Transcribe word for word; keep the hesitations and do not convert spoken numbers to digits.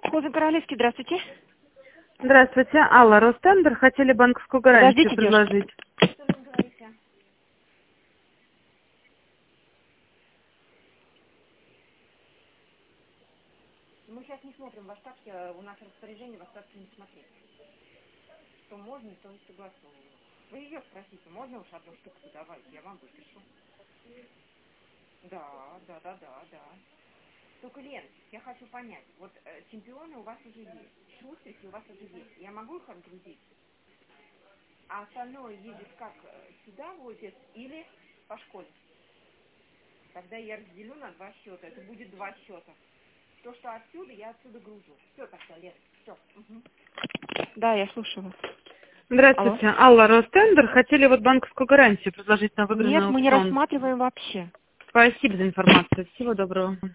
Совхозный Королевский, здравствуйте. Здравствуйте, Алла, Ростендер, хотели банковскую гарантию Подождите, предложить. девушка. Что вы говорите? Мы сейчас не смотрим в остатке, у нас распоряжение в остатке не смотреть. Что можно, то и согласовываю. Вы ее спросите, можно уж одну штуку давайте, я вам выпишу. Да, да, да, да, да. Только, Лен, я хочу понять, вот э, чемпионы у вас уже есть, шустрики у вас уже есть. Я могу их отгрузить? А остальное едет как э, сюда в офис или по школе? Тогда я разделю на два счета. Это будет два счета. То, что отсюда, я отсюда гружу. Все тогда, Лен, все. Угу. Да, я слушаю вас. Алло. Здравствуйте, Алла, Ростендер, хотели вот банковскую гарантию предложить на выигранный Нет, мы не аукцион. рассматриваем вообще. Спасибо за информацию, всего доброго.